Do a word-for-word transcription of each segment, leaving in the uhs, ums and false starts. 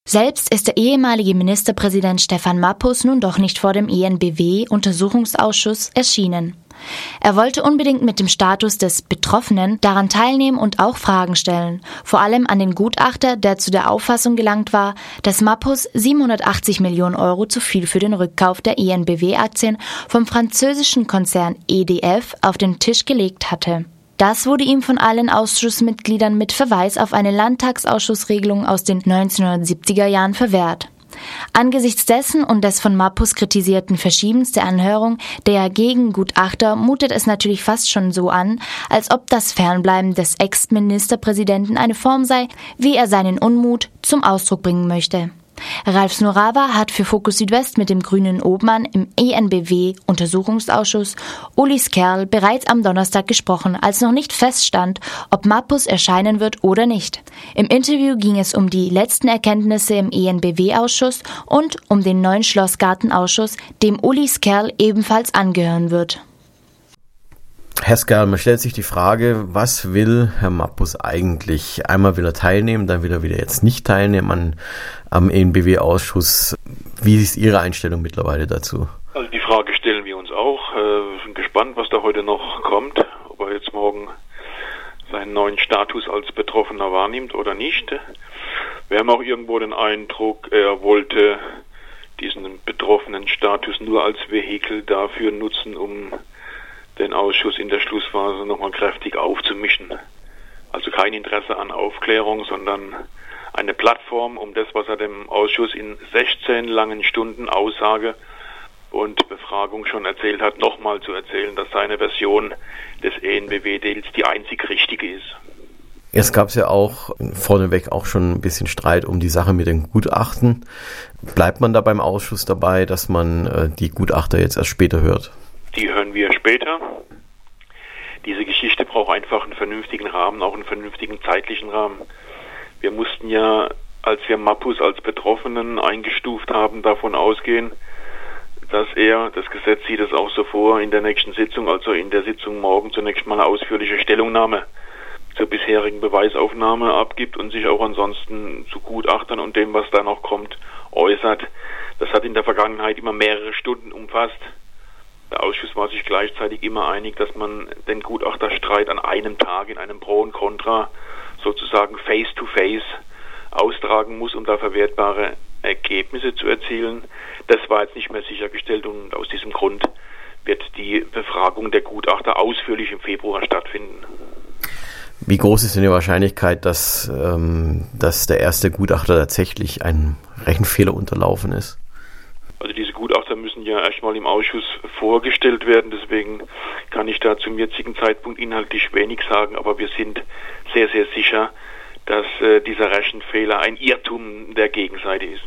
Selbst ist der ehemalige Ministerpräsident Stefan Mappus nun doch nicht vor dem E N B W-Untersuchungsausschuss erschienen. Er wollte unbedingt mit dem Status des Betroffenen daran teilnehmen und auch Fragen stellen, vor allem an den Gutachter, der zu der Auffassung gelangt war, dass Mappus siebenhundertachtzig Millionen Euro zu viel für den Rückkauf der E N B W-Aktien vom französischen Konzern E D F auf den Tisch gelegt hatte. Das wurde ihm von allen Ausschussmitgliedern mit Verweis auf eine Landtagsausschussregelung aus den neunzehnhundertsiebziger Jahren verwehrt. Angesichts dessen und des von Mappus kritisierten Verschiebens der Anhörung der Gegengutachter mutet es natürlich fast schon so an, als ob das Fernbleiben des Ex-Ministerpräsidenten eine Form sei, wie er seinen Unmut zum Ausdruck bringen möchte. Ralf Snorawa hat für Fokus Südwest mit dem grünen Obmann im E N B W-Untersuchungsausschuss Uli Skerl bereits am Donnerstag gesprochen, als noch nicht feststand, ob Mappus erscheinen wird oder nicht. Im Interview ging es um die letzten Erkenntnisse im E N B W-Ausschuss und um den neuen Schlossgartenausschuss, dem Uli Skerl ebenfalls angehören wird. Herr Skerl, man stellt sich die Frage, was will Herr Mappus eigentlich? Einmal will er teilnehmen, dann will er wieder jetzt nicht teilnehmen an, am E N B W-Ausschuss. Wie ist Ihre Einstellung mittlerweile dazu? Also die Frage stellen wir uns auch. Wir sind gespannt, was da heute noch kommt, ob er jetzt morgen seinen neuen Status als Betroffener wahrnimmt oder nicht. Wir haben auch irgendwo den Eindruck, er wollte diesen betroffenen Status nur als Vehikel dafür nutzen, um den Ausschuss in der Schlussphase nochmal kräftig aufzumischen. Also kein Interesse an Aufklärung, sondern eine Plattform, um das, was er dem Ausschuss in sechzehn langen Stunden Aussage und Befragung schon erzählt hat, nochmal zu erzählen, dass seine Version des E N B W-Deals die einzig richtige ist. Jetzt gab es ja auch vorneweg auch schon ein bisschen Streit um die Sache mit den Gutachten. Bleibt man da beim Ausschuss dabei, dass man äh, die Gutachter jetzt erst später hört? Die hören wir später. Diese Geschichte braucht einfach einen vernünftigen Rahmen, auch einen vernünftigen zeitlichen Rahmen. Wir mussten ja, als wir Mappus als Betroffenen eingestuft haben, davon ausgehen, dass er, das Gesetz sieht es auch so vor, in der nächsten Sitzung, also in der Sitzung morgen zunächst mal eine ausführliche Stellungnahme zur bisherigen Beweisaufnahme abgibt und sich auch ansonsten zu Gutachtern und dem, was da noch kommt, äußert. Das hat in der Vergangenheit immer mehrere Stunden umfasst. Der Ausschuss war sich gleichzeitig immer einig, dass man den Gutachterstreit an einem Tag in einem Pro und Contra sozusagen face-to-face austragen muss, um da verwertbare Ergebnisse zu erzielen. Das war jetzt nicht mehr sichergestellt und aus diesem Grund wird die Befragung der Gutachter ausführlich im Februar stattfinden. Wie groß ist denn die Wahrscheinlichkeit, dass, ähm, dass der erste Gutachter tatsächlich einem Rechenfehler unterlaufen ist? Also diese Gutachter müssen ja erstmal im Ausschuss vorgestellt werden, deswegen kann ich da zum jetzigen Zeitpunkt inhaltlich wenig sagen, aber wir sind sehr, sehr sicher, dass äh, dieser Rechenfehler ein Irrtum der Gegenseite ist.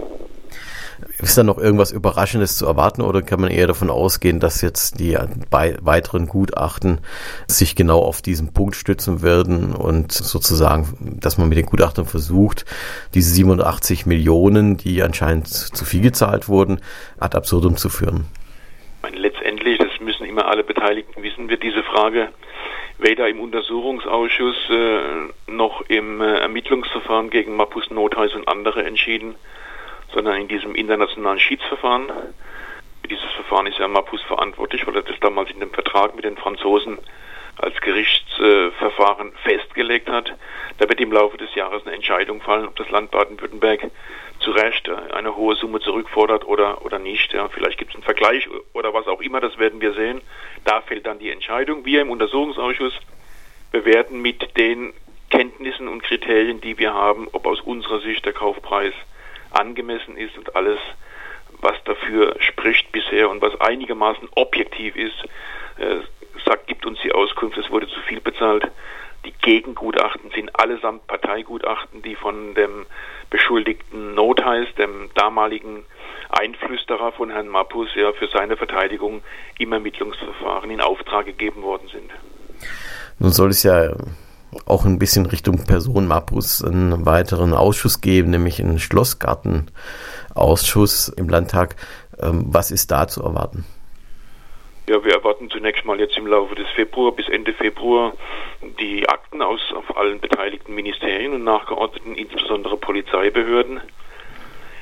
Ist da noch irgendwas Überraschendes zu erwarten oder kann man eher davon ausgehen, dass jetzt die bei weiteren Gutachten sich genau auf diesen Punkt stützen werden und sozusagen, dass man mit den Gutachtern versucht, diese siebenundachtzig Millionen, die anscheinend zu viel gezahlt wurden, ad absurdum zu führen? Ich meine, letztendlich, das müssen immer alle Beteiligten wissen, wird diese Frage weder im Untersuchungsausschuss äh, noch im äh, Ermittlungsverfahren gegen Mappus Notheis und andere entschieden, sondern in diesem internationalen Schiedsverfahren. Für dieses Verfahren ist ja Mappus verantwortlich, weil er das damals in dem Vertrag mit den Franzosen als Gerichtsverfahren äh, festgelegt hat. Da wird im Laufe des Jahres eine Entscheidung fallen, ob das Land Baden-Württemberg zu Recht eine hohe Summe zurückfordert oder oder nicht. Ja, vielleicht gibt es einen Vergleich oder was auch immer, das werden wir sehen. Da fällt dann die Entscheidung. Wir im Untersuchungsausschuss bewerten mit den Kenntnissen und Kriterien, die wir haben, ob aus unserer Sicht der Kaufpreis angemessen ist und alles, was dafür spricht bisher und was einigermaßen objektiv ist, äh, sagt, gibt uns die Auskunft, es wurde zu viel bezahlt. Die Gegengutachten sind allesamt Parteigutachten, die von dem Beschuldigten Notheis, dem damaligen Einflüsterer von Herrn Mappus, ja, für seine Verteidigung im Ermittlungsverfahren in Auftrag gegeben worden sind. Nun soll es ja auch ein bisschen Richtung Person Mappus einen weiteren Ausschuss geben, nämlich einen Schlossgartenausschuss im Landtag. Was ist da zu erwarten? Ja, wir erwarten zunächst mal jetzt im Laufe des Februar bis Ende Februar die Akten aus auf allen beteiligten Ministerien und nachgeordneten, insbesondere Polizeibehörden.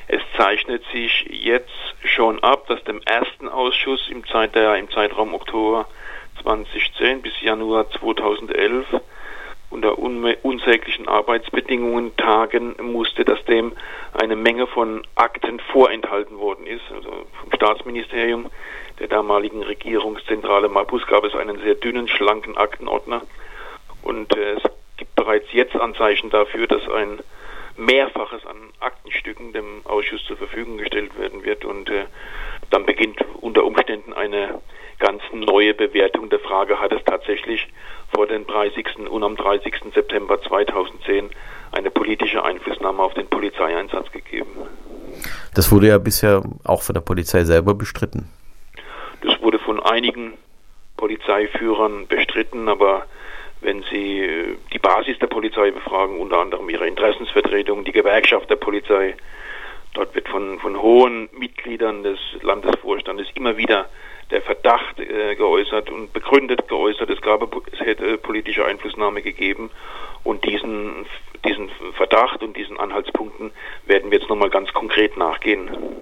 Es zeichnet sich jetzt schon ab, dass dem ersten Ausschuss im, Zeit der, im Zeitraum Oktober zweitausendzehn bis Januar zweitausendelf unter un- unsäglichen Arbeitsbedingungen tagen musste, dass dem eine Menge von Akten vorenthalten worden ist. Also vom Staatsministerium der damaligen Regierungszentrale Mappus gab es einen sehr dünnen, schlanken Aktenordner. Und äh, es gibt bereits jetzt Anzeichen dafür, dass ein Mehrfaches an Aktenstücken dem Ausschuss zur Verfügung gestellt werden wird. Und äh, dann beginnt unter Umständen eine ganz neue Bewertung der Frage, hat es tatsächlich vor dem dreißigsten und am dreißigsten September zweitausendzehn eine politische Einflussnahme auf den Polizeieinsatz gegeben. Das wurde ja bisher auch von der Polizei selber bestritten. Das wurde von einigen Polizeiführern bestritten, aber wenn Sie die Basis der Polizei befragen, unter anderem ihre Interessensvertretung, die Gewerkschaft der Polizei, dort wird von, von hohen Mitgliedern des Landesvorstandes immer wieder der Verdacht äh, geäußert und begründet geäußert, es gab, es hätte politische Einflussnahme gegeben, und diesen, diesen Verdacht und diesen Anhaltspunkten werden wir jetzt nochmal ganz konkret nachgehen.